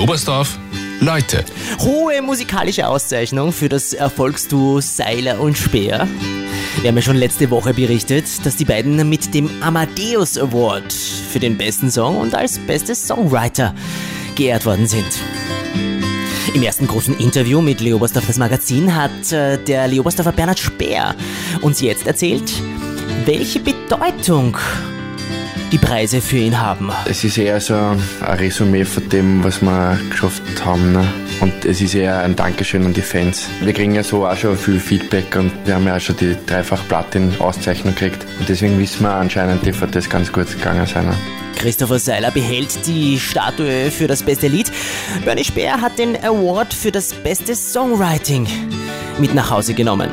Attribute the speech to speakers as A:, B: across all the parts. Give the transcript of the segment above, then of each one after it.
A: Oberstdorf, Leute.
B: Hohe musikalische Auszeichnung für das Erfolgsduo Seiler und Speer. Wir haben ja schon letzte Woche berichtet, dass die beiden mit dem Amadeus Award für den besten Song und als bestes Songwriter geehrt worden sind. Im ersten großen Interview mit Leo Oberstdorf, das Magazin, hat der Leo Oberstdorfer Bernhard Speer uns jetzt erzählt, welche Bedeutung die Preise für ihn haben.
C: Es ist eher so ein Resümee von dem, was wir geschafft haben. Ne? Und es ist eher ein Dankeschön an die Fans. Wir kriegen ja so auch schon viel Feedback und wir haben ja auch schon die Dreifach-Platin-Auszeichnung gekriegt. Und deswegen wissen wir anscheinend, die wird das ganz gut gegangen sein. Ne?
B: Christopher Seiler behält die Statue für das beste Lied. Bernie Speer hat den Award für das beste Songwriting mit nach Hause genommen.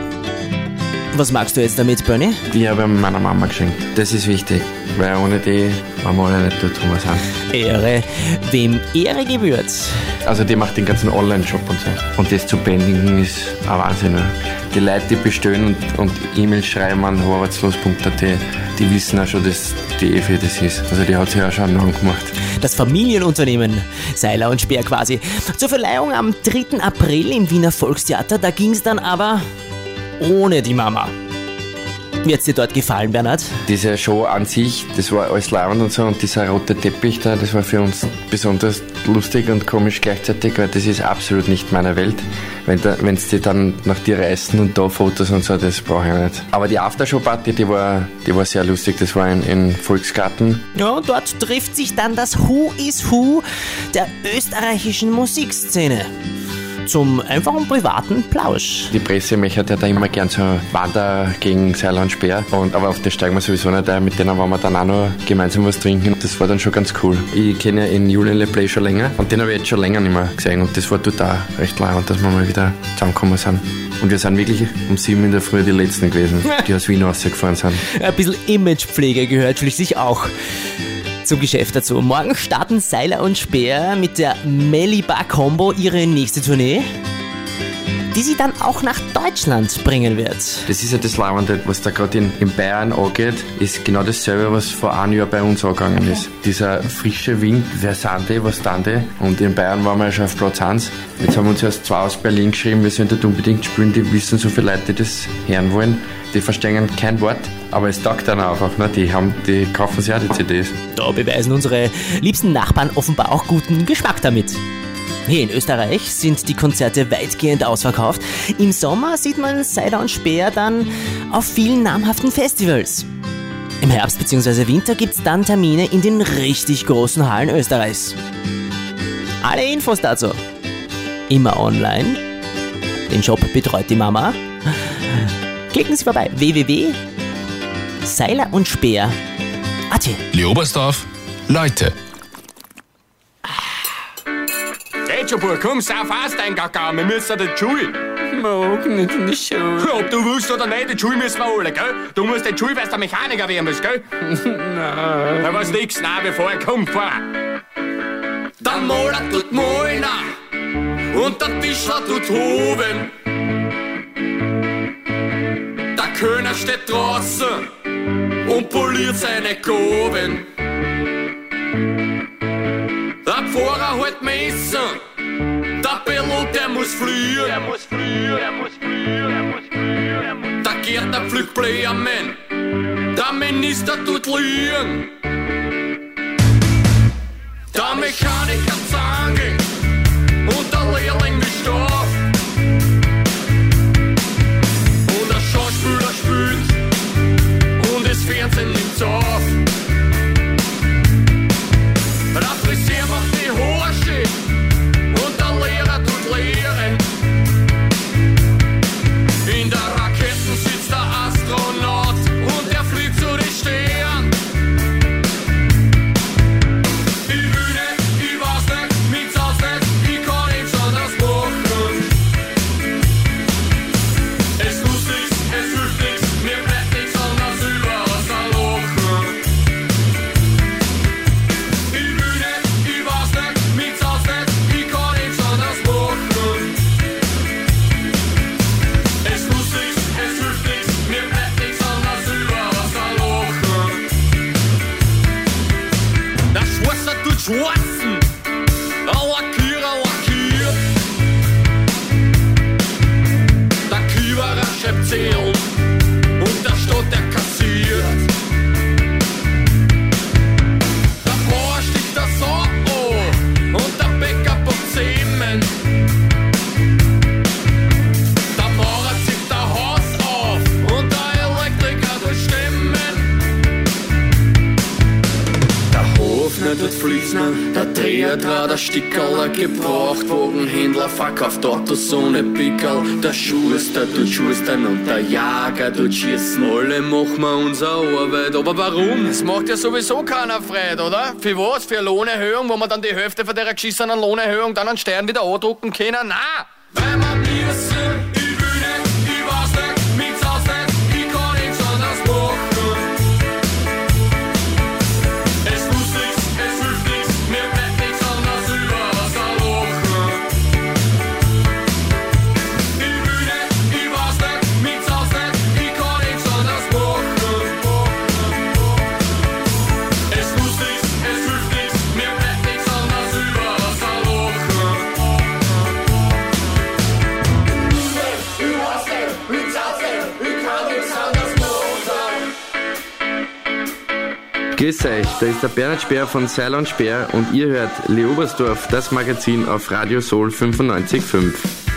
B: Was magst du jetzt damit, Bernie?
C: Die habe ich meiner Mama geschenkt. Das ist wichtig, weil ohne die waren wir alle nicht dort, wo wir sind.
B: Ehre, wem Ehre gebührt.
C: Also die macht den ganzen Online-Shop und so. Und das zu bändigen ist ein Wahnsinn. Ne? Die Leute, die bestellen und E-Mails schreiben an arbeitslos.at, die wissen auch schon, dass die Evi das ist. Also die hat sich auch schon einen Namen gemacht.
B: Das Familienunternehmen Seiler und Speer quasi. Zur Verleihung am 3. April im Wiener Volkstheater, da ging es dann aber ohne die Mama. Wie hat's dir dort gefallen, Bernhard?
C: Diese Show an sich, das war alles leibend und so, und dieser rote Teppich da, das war für uns besonders lustig und komisch gleichzeitig, weil das ist absolut nicht meine Welt. Wenn sie dann nach dir reißen und da Fotos und so, das brauche ich nicht. Aber die Aftershow-Party, die war sehr lustig, das war in Volksgarten.
B: Ja, und dort trifft sich dann das Who is Who der österreichischen Musikszene. Zum einfachen privaten Plausch.
C: Die Presse möchte ja da immer gern so Wander gegen Seiler und Speer. Aber auf das steigen wir sowieso nicht ein. Mit denen wollen wir dann auch noch gemeinsam was trinken. Das war dann schon ganz cool. Ich kenne ja in Julien Le Play schon länger und den habe ich jetzt schon länger nicht mehr gesehen. Und das war total recht leibend, dass wir mal wieder zusammengekommen sind. Und wir sind wirklich um 7 in der Früh die Letzten gewesen, die aus Wien rausgefahren sind.
B: Ein bisschen Imagepflege gehört schließlich auch zum Geschäft dazu. Morgen starten Seiler und Speer mit der Melli-Bar-Combo ihre nächste Tournee, die sie dann auch nach Deutschland bringen wird.
C: Das ist ja das Leibende, was da gerade in Bayern angeht, ist genau dasselbe, was vor einem Jahr bei uns angegangen ist. Dieser frische Wind, wer sind die, was tun die? Und in Bayern waren wir ja schon auf Platz 1. Jetzt haben uns erst 2 aus Berlin geschrieben, wir sollen dort unbedingt spielen, die wissen so viele Leute, die das hören wollen. Die verstehen kein Wort, aber es taugt dann einfach. Ne? Die kaufen sich auch die CDs.
B: Da beweisen unsere liebsten Nachbarn offenbar auch guten Geschmack damit. Hier in Österreich sind die Konzerte weitgehend ausverkauft. Im Sommer sieht man Seiler und Speer dann auf vielen namhaften Festivals. Im Herbst bzw. Winter gibt's dann Termine in den richtig großen Hallen Österreichs. Alle Infos dazu immer online. Den Shop betreut die Mama. Klicken Sie vorbei. www.seilerundspeer.at.
A: Leo Oberstdorf, Leute.
D: Geht schon, Bub, komm, sauf aus, dein Kakao, wir müssen die Schule.
E: Mag nicht in die Schule.
D: Ob du willst oder nicht, die Schule müssen wir alle, gell? Du musst die Schule, weil du Mechaniker werden musst, gell?
E: Nein.
D: Da was nix, nein, bevor er kommt, vor. Der Maler tut malen und der Tischler tut hoben. Der Kölner steht draußen und poliert seine Goben. Der Pfarrer hält Messer, der Pilot, der muss fliehen. Der Gärtner pflückt Blämen, der Minister tut liegen. Der Mechaniker Zange und der Lehrling mit Stoff. Und der Schauspieler spielt und das Fernsehen nimmt's auf. Der Friseur macht die Haare schick und der Lehrer tut Lehren. In der Raketen sitzt der Astronaut und der fliegt zu den Sternen. Ich will nicht, ich weiß nicht, nichts aus Petra, der Stickerl, der Gebrauchtwagenhändler verkauft Autos ohne Pickerl. Der Schuster tut Schustern und der Jager tut schießen. Alle machen wir unsere Arbeit, aber warum?
E: Das macht ja sowieso keiner Freude, oder? Für was? Für eine Lohnerhöhung, wo man dann die Hälfte von der geschissenen Lohnerhöhung dann an Steuern wieder andrucken können? Nein!
D: Weil wir müssen, ich will nicht, ich weiß nicht, mit's aus nicht, ich kann nichts anderes machen. Es muss nichts, es hilft nichts, mir bleibt nichts anderes über, als ein Lachen. Ich will nicht, ich weiß nicht, mit's aus nicht, ich kann nichts anderes machen. Es muss nichts, es hilft nichts, mir bleibt nichts anderes über, als ein Lachen.
C: Grüß euch, da ist der Bernhard Speer von Seil und Speer und ihr hört Leobersdorf, das Magazin auf Radio Soul 95.5.